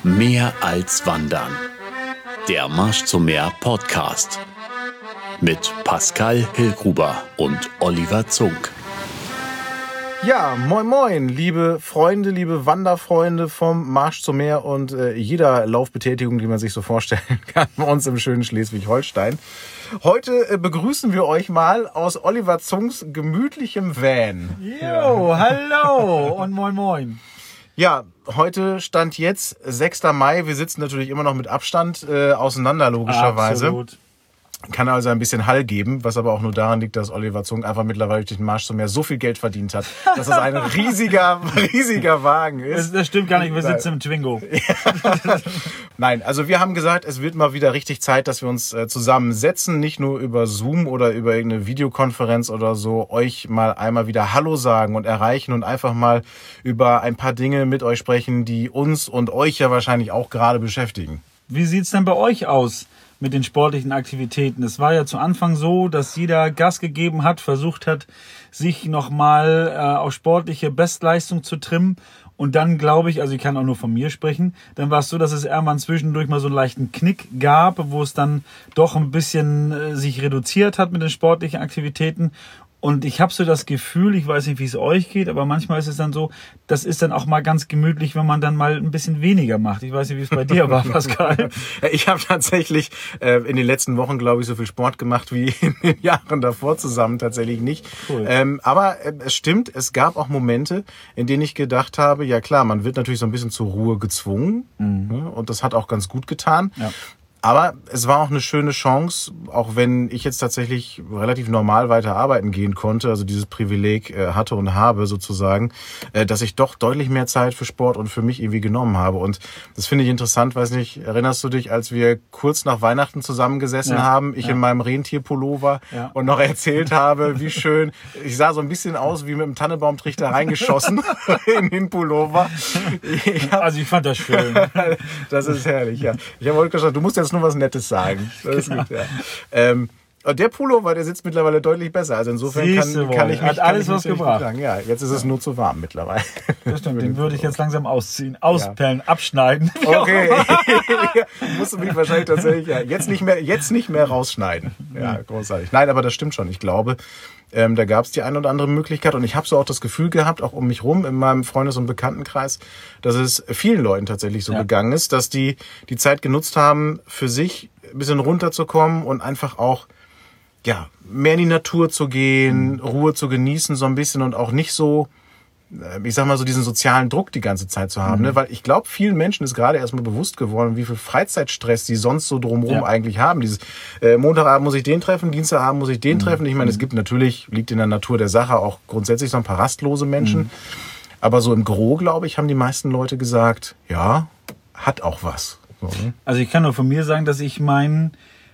Mehr als Wandern. Der Marsch zum Meer Podcast. Mit Pascal Hillgruber und Oliver Zunk. Ja, moin moin, liebe Freunde, liebe Wanderfreunde vom Marsch zum Meer und jeder Laufbetätigung, die man sich so vorstellen kann bei uns im schönen Schleswig-Holstein. Heute begrüßen wir euch mal aus Oliver Zunks gemütlichem Van. Jo, hallo und moin moin. Ja, heute Stand jetzt 6. Mai. Wir sitzen natürlich immer noch mit Abstand auseinander, logischerweise. Absolut. Kann also ein bisschen Hall geben, was aber auch nur daran liegt, dass Oliver Zunk einfach mittlerweile durch den Marsch zum Meer so viel Geld verdient hat, dass das ein riesiger Wagen ist. Das stimmt gar nicht, wir sitzen im Twingo. Nein, also wir haben gesagt, es wird mal wieder richtig Zeit, dass wir uns zusammensetzen, nicht nur über Zoom oder über irgendeine Videokonferenz oder so, euch mal einmal wieder Hallo sagen und erreichen und einfach mal über ein paar Dinge mit euch sprechen, die uns und euch ja wahrscheinlich auch gerade beschäftigen. Wie sieht's denn bei euch aus mit den sportlichen Aktivitäten? Es war ja zu Anfang so, dass jeder Gas gegeben hat, versucht hat, sich nochmal auf sportliche Bestleistung zu trimmen. Und dann glaube ich, also ich kann auch nur von mir sprechen, dann war es so, dass es irgendwann zwischendurch mal so einen leichten Knick gab, wo es dann doch ein bisschen sich reduziert hat mit den sportlichen Aktivitäten. Und ich habe so das Gefühl, ich weiß nicht, wie es euch geht, aber manchmal ist es dann so, das ist dann auch mal ganz gemütlich, wenn man dann mal ein bisschen weniger macht. Ich weiß nicht, wie es bei dir war, Pascal. Ich habe tatsächlich in den letzten Wochen, glaube ich, so viel Sport gemacht wie in den Jahren davor zusammen tatsächlich nicht. Cool. Aber es stimmt, es gab auch Momente, in denen ich gedacht habe, ja klar, man wird natürlich so ein bisschen zur Ruhe gezwungen. Mhm. Und das hat auch ganz gut getan. Ja. Aber es war auch eine schöne Chance, auch wenn ich jetzt tatsächlich relativ normal weiter arbeiten gehen konnte, also dieses Privileg hatte und habe sozusagen, dass ich doch deutlich mehr Zeit für Sport und für mich irgendwie genommen habe. Und das finde ich interessant, weiß nicht, erinnerst du dich, als wir kurz nach Weihnachten zusammengesessen haben, ich in meinem Rentierpullover und noch erzählt habe, wie schön, ich sah so ein bisschen aus wie mit einem Tannebaumtrichter reingeschossen in den Pullover. Also ich fand das schön. Das ist herrlich, ja. Ich habe heute gesagt, du musst jetzt nur was Nettes sagen. Das ist gut, ja. Und der Pullover, der sitzt mittlerweile deutlich besser. Also insofern kann ich mich hat alles was gebracht. Sagen. Ja, jetzt ist es nur zu warm mittlerweile. Das stimmt, den würde ich jetzt langsam ausziehen, auspellen, abschneiden. Okay. Musst du mich wahrscheinlich tatsächlich jetzt nicht mehr rausschneiden. Ja, großartig. Nein, aber das stimmt schon. Ich glaube, da gab es die eine oder andere Möglichkeit und ich habe so auch das Gefühl gehabt, auch um mich rum in meinem Freundes- und Bekanntenkreis, dass es vielen Leuten tatsächlich so gegangen ist, dass die Zeit genutzt haben, für sich ein bisschen runterzukommen und einfach auch mehr in die Natur zu gehen, Ruhe zu genießen so ein bisschen und auch nicht so, ich sag mal so diesen sozialen Druck die ganze Zeit zu haben, ne? Weil ich glaube, vielen Menschen ist gerade erstmal bewusst geworden, wie viel Freizeitstress die sonst so drumherum eigentlich haben. Dieses Montagabend muss ich den treffen, Dienstagabend muss ich den treffen. Ich meine, es gibt natürlich, liegt in der Natur der Sache, auch grundsätzlich so ein paar rastlose Menschen. Aber so im Gros, glaube ich, haben die meisten Leute gesagt, ja, hat auch was. So, ne? Also ich kann nur von mir sagen, dass ich mein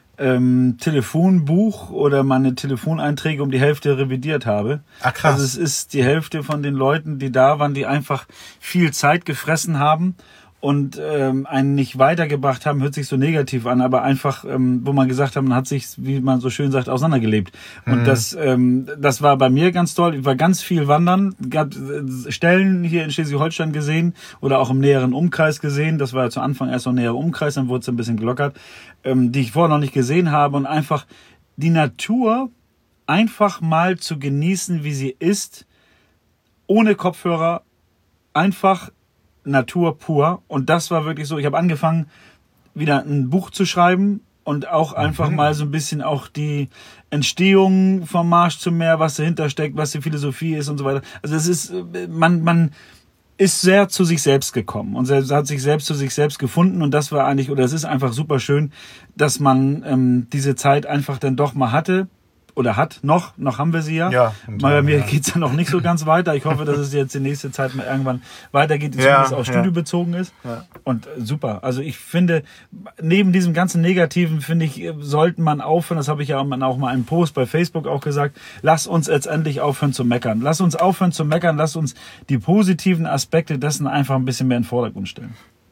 Telefonbuch oder meine Telefoneinträge um die Hälfte revidiert habe. Ach krass. Also es ist die Hälfte von den Leuten, die da waren, die einfach viel Zeit gefressen haben und einen nicht weitergebracht haben, hört sich so negativ an, aber einfach, wo man gesagt hat, man hat sich, wie man so schön sagt, auseinandergelebt. Und das war bei mir ganz toll. Ich war ganz viel wandern, gab Stellen hier in Schleswig-Holstein gesehen oder auch im näheren Umkreis gesehen. Das war ja zu Anfang erst noch ein näherer Umkreis, dann wurde es ein bisschen gelockert, die ich vorher noch nicht gesehen habe und einfach die Natur einfach mal zu genießen, wie sie ist, ohne Kopfhörer, einfach Natur pur. Und das war wirklich so, ich habe angefangen, wieder ein Buch zu schreiben und auch einfach mal so ein bisschen auch die Entstehung vom Marsch zum Meer, was dahinter steckt, was die Philosophie ist und so weiter. Also es ist, man ist sehr zu sich selbst gekommen und hat sich selbst zu sich selbst gefunden und das war eigentlich, oder es ist einfach super schön, dass man diese Zeit einfach dann doch mal hatte. Oder noch haben wir sie ja. Ja. Bei mir geht's ja noch nicht so ganz weiter. Ich hoffe, dass es jetzt die nächste Zeit mal irgendwann weitergeht, zumindest auch studiobezogen ist. Ja. Und super. Also ich finde, neben diesem ganzen Negativen, finde ich, sollten man aufhören, das habe ich ja auch mal im Post bei Facebook auch gesagt, lass uns jetzt endlich aufhören zu meckern. Lass uns aufhören zu meckern, lass uns die positiven Aspekte dessen einfach ein bisschen mehr in den Vordergrund stellen.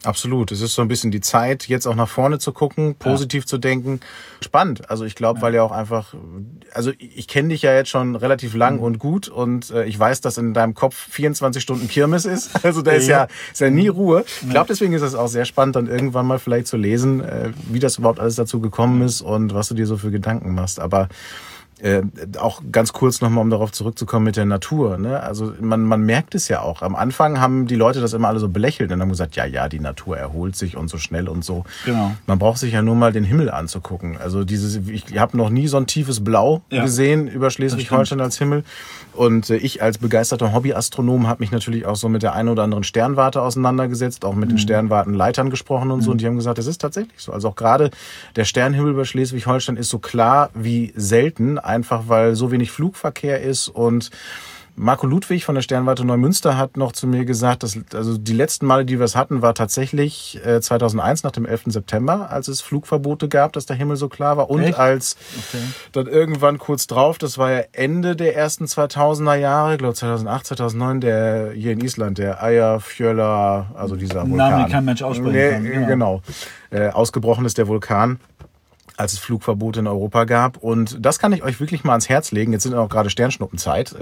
Absolut. Es ist so ein bisschen die Zeit, jetzt auch nach vorne zu gucken, positiv zu denken. Spannend. Also ich glaube, weil ja auch einfach, also ich kenne dich ja jetzt schon relativ lang und gut und ich weiß, dass in deinem Kopf 24 Stunden Kirmes ist. Also da ist ja nie Ruhe. Ich glaube, deswegen ist es auch sehr spannend, dann irgendwann mal vielleicht zu lesen, wie das überhaupt alles dazu gekommen ist und was du dir so für Gedanken machst. Aber auch ganz kurz nochmal, um darauf zurückzukommen mit der Natur. Ne? Also man merkt es ja auch. Am Anfang haben die Leute das immer alle so belächelt und haben gesagt, ja, die Natur erholt sich und so schnell und so. Genau. Man braucht sich ja nur mal den Himmel anzugucken. Also ich habe noch nie so ein tiefes Blau gesehen über Schleswig-Holstein als Himmel. Und ich als begeisterter Hobbyastronom habe mich natürlich auch so mit der einen oder anderen Sternwarte auseinandergesetzt, auch mit den Sternwartenleitern gesprochen und so. Und die haben gesagt, das ist tatsächlich so. Also auch gerade der Sternhimmel über Schleswig-Holstein ist so klar wie selten, einfach weil so wenig Flugverkehr ist. Und Marco Ludwig von der Sternwarte Neumünster hat noch zu mir gesagt, dass also die letzten Male, die wir es hatten, war tatsächlich 2001 nach dem 11. September, als es Flugverbote gab, dass der Himmel so klar war. Und als dann irgendwann kurz drauf, das war ja Ende der ersten 2000er Jahre, ich glaube 2008, 2009, der hier in Island, der Eyjafjölla, also dieser Vulkan. Namen, den kein Mensch aussprechen kann. Genau. Ausgebrochen ist der Vulkan, als es Flugverbote in Europa gab. Und das kann ich euch wirklich mal ans Herz legen. Jetzt sind auch gerade Sternschnuppenzeit,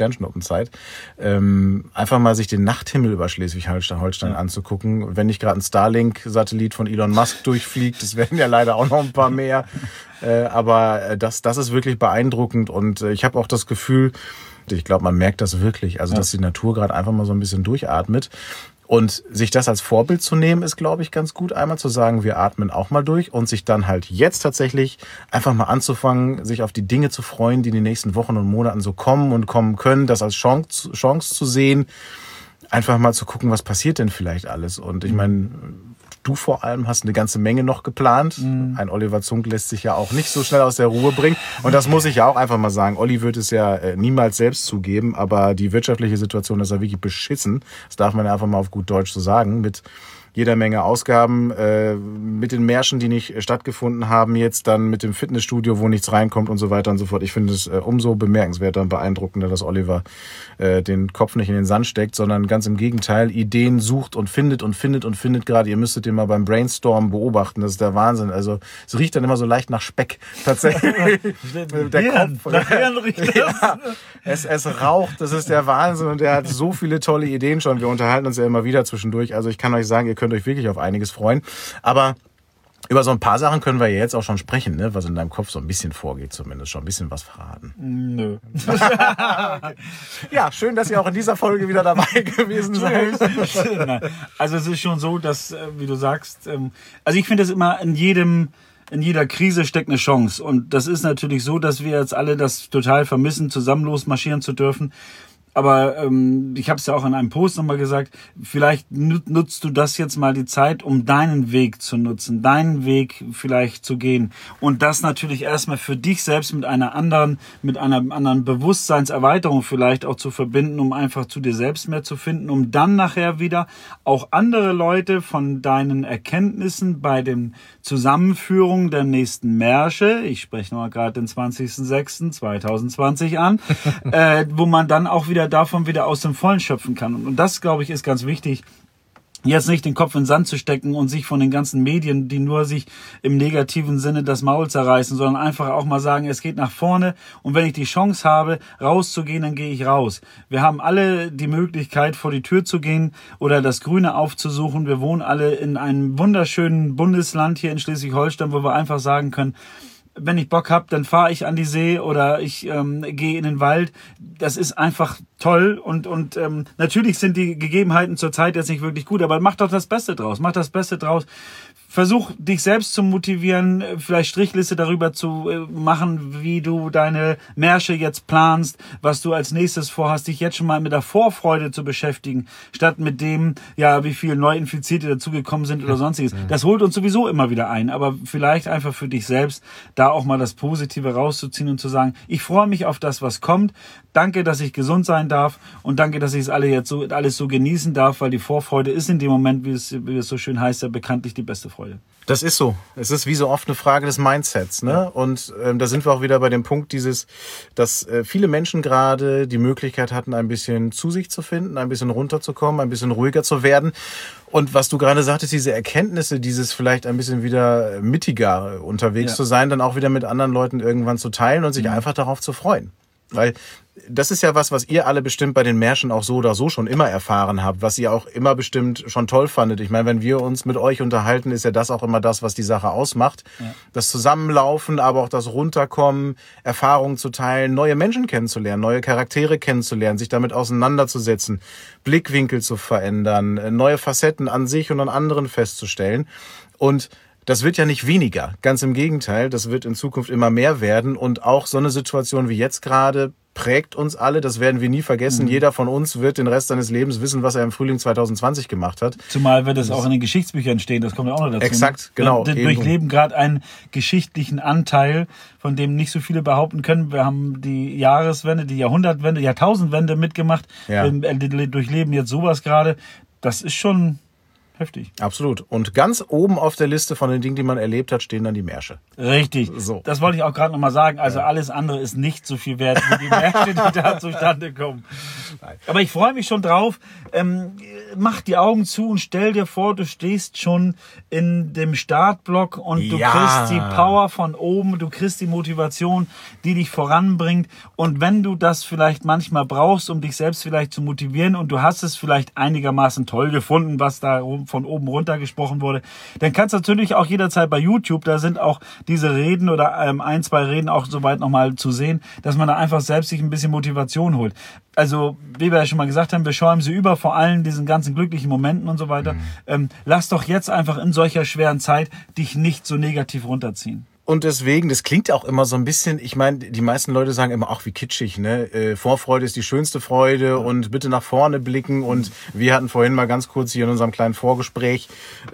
einfach mal sich den Nachthimmel über Schleswig-Holstein anzugucken. Wenn nicht gerade ein Starlink-Satellit von Elon Musk durchfliegt, das werden ja leider auch noch ein paar mehr. Aber das ist wirklich beeindruckend. Und ich habe auch das Gefühl, ich glaube, man merkt das wirklich, also dass die Natur gerade einfach mal so ein bisschen durchatmet. Und sich das als Vorbild zu nehmen, ist, glaube ich, ganz gut. Einmal zu sagen, wir atmen auch mal durch und sich dann halt jetzt tatsächlich einfach mal anzufangen, sich auf die Dinge zu freuen, die in den nächsten Wochen und Monaten so kommen und kommen können, das als Chance zu sehen, einfach mal zu gucken, was passiert denn vielleicht alles. Und ich meine, du vor allem hast eine ganze Menge noch geplant. Ein Oliver Zunk lässt sich ja auch nicht so schnell aus der Ruhe bringen. Und das muss ich ja auch einfach mal sagen. Olli wird es ja niemals selbst zugeben, aber die wirtschaftliche Situation ist ja wirklich beschissen. Das darf man ja einfach mal auf gut Deutsch so sagen. Mit jeder Menge Ausgaben, mit den Märschen, die nicht stattgefunden haben, jetzt dann mit dem Fitnessstudio, wo nichts reinkommt und so weiter und so fort. Ich finde es umso bemerkenswerter und beeindruckender, dass Oliver den Kopf nicht in den Sand steckt, sondern ganz im Gegenteil, Ideen sucht und findet gerade. Ihr müsstet den mal beim Brainstorm beobachten. Das ist der Wahnsinn. Also es riecht dann immer so leicht nach Speck. Tatsächlich. Der Kopf. Nach Hirn riecht das. Ja, es raucht. Das ist der Wahnsinn. Und er hat so viele tolle Ideen schon. Wir unterhalten uns ja immer wieder zwischendurch. Also ich kann euch sagen, ihr könnt euch wirklich auf einiges freuen. Aber über so ein paar Sachen können wir ja jetzt auch schon sprechen, ne? Was in deinem Kopf so ein bisschen vorgeht, zumindest schon ein bisschen was verraten. Nö. Ja, schön, dass ihr auch in dieser Folge wieder dabei gewesen seid. Also es ist schon so, dass, wie du sagst, also ich finde es immer in jeder Krise steckt eine Chance. Und das ist natürlich so, dass wir jetzt alle das total vermissen, zusammen losmarschieren zu dürfen. Aber ich habe es ja auch in einem Post nochmal gesagt, vielleicht nutzt du das jetzt mal die Zeit, um deinen Weg zu nutzen, deinen Weg vielleicht zu gehen. Und das natürlich erstmal für dich selbst mit einer anderen Bewusstseinserweiterung vielleicht auch zu verbinden, um einfach zu dir selbst mehr zu finden, um dann nachher wieder auch andere Leute von deinen Erkenntnissen bei den Zusammenführungen der nächsten Märsche, ich spreche nochmal gerade den 20.06.2020 an, wo man dann auch davon wieder aus dem Vollen schöpfen kann. Und das, glaube ich, ist ganz wichtig, jetzt nicht den Kopf in den Sand zu stecken und sich von den ganzen Medien, die nur sich im negativen Sinne das Maul zerreißen, sondern einfach auch mal sagen, es geht nach vorne und wenn ich die Chance habe, rauszugehen, dann gehe ich raus. Wir haben alle die Möglichkeit, vor die Tür zu gehen oder das Grüne aufzusuchen. Wir wohnen alle in einem wunderschönen Bundesland hier in Schleswig-Holstein, wo wir einfach sagen können, wenn ich Bock habe, dann fahre ich an die See oder ich gehe in den Wald. Das ist einfach toll und natürlich sind die Gegebenheiten zurzeit jetzt nicht wirklich gut, aber mach doch das Beste draus. Mach das Beste draus. Versuch, dich selbst zu motivieren, vielleicht Strichliste darüber zu machen, wie du deine Märsche jetzt planst, was du als nächstes vorhast, dich jetzt schon mal mit der Vorfreude zu beschäftigen, statt mit dem, ja, wie viele Neuinfizierte dazugekommen sind oder sonstiges. Das holt uns sowieso immer wieder ein, aber vielleicht einfach für dich selbst da auch mal das Positive rauszuziehen und zu sagen, ich freue mich auf das, was kommt. Danke, dass ich gesund sein darf und danke, dass ich es alles so genießen darf, weil die Vorfreude ist in dem Moment, wie es so schön heißt, ja bekanntlich die beste Freude. Das ist so. Es ist wie so oft eine Frage des Mindsets, ne? Ja. Und da sind wir auch wieder bei dem Punkt dass viele Menschen gerade die Möglichkeit hatten, ein bisschen zu sich zu finden, ein bisschen runterzukommen, ein bisschen ruhiger zu werden. Und was du gerade sagtest, diese Erkenntnisse, dieses vielleicht ein bisschen wieder mittiger unterwegs zu sein, dann auch wieder mit anderen Leuten irgendwann zu teilen und sich einfach darauf zu freuen. Weil das ist ja was ihr alle bestimmt bei den Märschen auch so oder so schon immer erfahren habt, was ihr auch immer bestimmt schon toll fandet. Ich meine, wenn wir uns mit euch unterhalten, ist ja das auch immer das, was die Sache ausmacht. Ja. Das Zusammenlaufen, aber auch das Runterkommen, Erfahrungen zu teilen, neue Menschen kennenzulernen, neue Charaktere kennenzulernen, sich damit auseinanderzusetzen, Blickwinkel zu verändern, neue Facetten an sich und an anderen festzustellen. Und das wird ja nicht weniger. Ganz im Gegenteil, das wird in Zukunft immer mehr werden. Und auch so eine Situation wie jetzt gerade prägt uns alle. Das werden wir nie vergessen. Jeder von uns wird den Rest seines Lebens wissen, was er im Frühling 2020 gemacht hat. Zumal wird es auch in den Geschichtsbüchern stehen. Das kommt ja auch noch dazu. Exakt, genau. Wir durchleben gerade einen geschichtlichen Anteil, von dem nicht so viele behaupten können. Wir haben die Jahreswende, die Jahrhundertwende, Jahrtausendwende mitgemacht. Ja. Wir durchleben jetzt sowas gerade. Das ist schon heftig. Absolut. Und ganz oben auf der Liste von den Dingen, die man erlebt hat, stehen dann die Märsche. Richtig. So. Das wollte ich auch gerade nochmal sagen. Also alles andere ist nicht so viel wert wie die Märsche, die da zustande kommen. Nein. Aber ich freue mich schon drauf. Mach die Augen zu und stell dir vor, du stehst schon in dem Startblock und du kriegst die Power von oben, du kriegst die Motivation, die dich voranbringt. Und wenn du das vielleicht manchmal brauchst, um dich selbst vielleicht zu motivieren und du hast es vielleicht einigermaßen toll gefunden, was da von oben runter gesprochen wurde, dann kannst du natürlich auch jederzeit bei YouTube, da sind auch diese Reden oder ein, zwei Reden auch soweit nochmal zu sehen, dass man da einfach selbst sich ein bisschen Motivation holt. Also, wie wir ja schon mal gesagt haben, wir schäumen sie über, vor allem diesen ganzen glücklichen Momenten und so weiter. Lass doch jetzt einfach in solcher schweren Zeit dich nicht so negativ runterziehen. Und deswegen, das klingt auch immer so ein bisschen, ich meine, die meisten Leute sagen immer, ach wie kitschig, ne? Vorfreude ist die schönste Freude und bitte nach vorne blicken. Und wir hatten vorhin mal ganz kurz hier in unserem kleinen Vorgespräch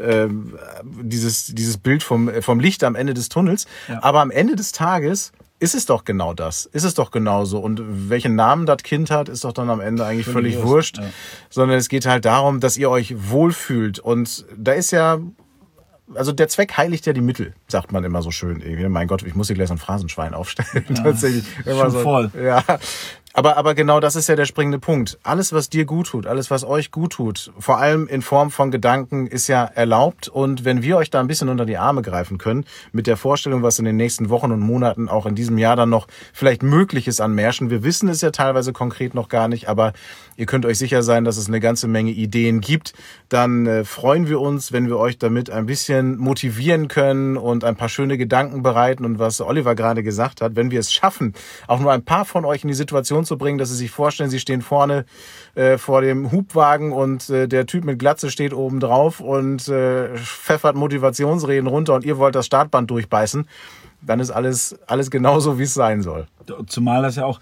dieses Bild vom Licht am Ende des Tunnels. Ja. Aber am Ende des Tages ist es doch genau das. Ist es doch genauso. Und welchen Namen das Kind hat, ist doch dann am Ende eigentlich völlig wurscht. Ja. Sondern es geht halt darum, dass ihr euch wohlfühlt. Und da ist ja, also der Zweck heiligt ja die Mittel, sagt man immer so schön. Mein Gott, ich muss hier gleich so ein Phrasenschwein aufstellen. Ja, tatsächlich. Schon so, voll. Ja. Aber genau das ist ja der springende Punkt. Alles, was dir gut tut, alles, was euch gut tut, vor allem in Form von Gedanken, ist ja erlaubt. Und wenn wir euch da ein bisschen unter die Arme greifen können, mit der Vorstellung, was in den nächsten Wochen und Monaten auch in diesem Jahr dann noch vielleicht möglich ist an Märschen. Wir wissen es ja teilweise konkret noch gar nicht, aber ihr könnt euch sicher sein, dass es eine ganze Menge Ideen gibt. Dann freuen wir uns, wenn wir euch damit ein bisschen motivieren können und ein paar schöne Gedanken bereiten. Und was Oliver gerade gesagt hat, wenn wir es schaffen, auch nur ein paar von euch in die Situation zu bringen, dass sie sich vorstellen, sie stehen vorne vor dem Hubwagen und der Typ mit Glatze steht oben drauf und pfeffert Motivationsreden runter und ihr wollt das Startband durchbeißen, dann ist alles genauso, wie es sein soll. Zumal das ja auch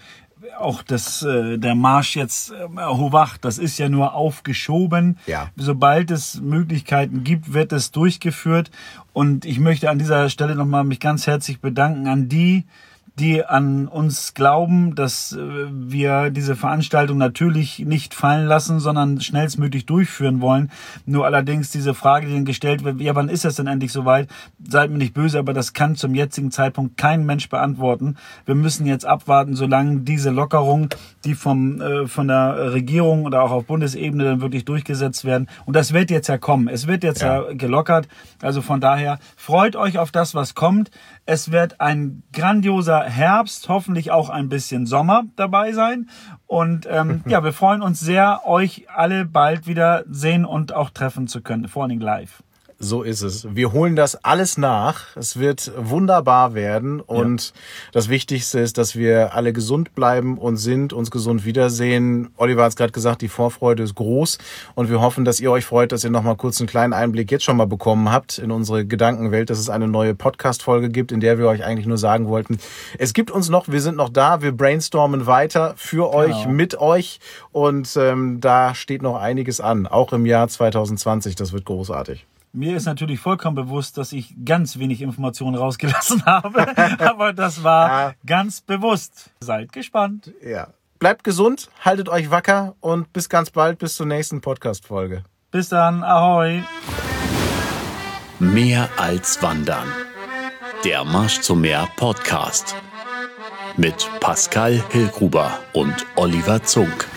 der Marsch jetzt Hovach, das ist ja nur aufgeschoben. Ja. Sobald es Möglichkeiten gibt, wird es durchgeführt. Und ich möchte an dieser Stelle nochmal mich ganz herzlich bedanken an die an uns glauben, dass wir diese Veranstaltung natürlich nicht fallen lassen, sondern schnellstmöglich durchführen wollen. Nur allerdings diese Frage, die dann gestellt wird, ja, wann ist es denn endlich soweit? Seid mir nicht böse, aber das kann zum jetzigen Zeitpunkt kein Mensch beantworten. Wir müssen jetzt abwarten, solange diese Lockerung, die von der Regierung oder auch auf Bundesebene dann wirklich durchgesetzt werden. Und das wird jetzt ja kommen. Es wird jetzt ja gelockert. Also von daher freut euch auf das, was kommt. Es wird ein grandioser Herbst, hoffentlich auch ein bisschen Sommer dabei sein. Und wir freuen uns sehr, euch alle bald wieder sehen und auch treffen zu können, vor allem live. So ist es. Wir holen das alles nach. Es wird wunderbar werden. Und das Wichtigste ist, dass wir alle gesund bleiben und uns gesund wiedersehen. Oliver hat es gerade gesagt, die Vorfreude ist groß. Und wir hoffen, dass ihr euch freut, dass ihr noch mal kurz einen kleinen Einblick jetzt schon mal bekommen habt in unsere Gedankenwelt, dass es eine neue Podcast-Folge gibt, in der wir euch eigentlich nur sagen wollten, es gibt uns noch, wir sind noch da, wir brainstormen weiter für euch, mit euch. Und da steht noch einiges an, auch im Jahr 2020. Das wird großartig. Mir ist natürlich vollkommen bewusst, dass ich ganz wenig Informationen rausgelassen habe, aber das war ganz bewusst. Seid gespannt. Ja. Bleibt gesund, haltet euch wacker und bis ganz bald, bis zur nächsten Podcast-Folge. Bis dann, ahoi. Mehr als Wandern. Der Marsch zum Meer Podcast. Mit Pascal Hillgruber und Oliver Zunk.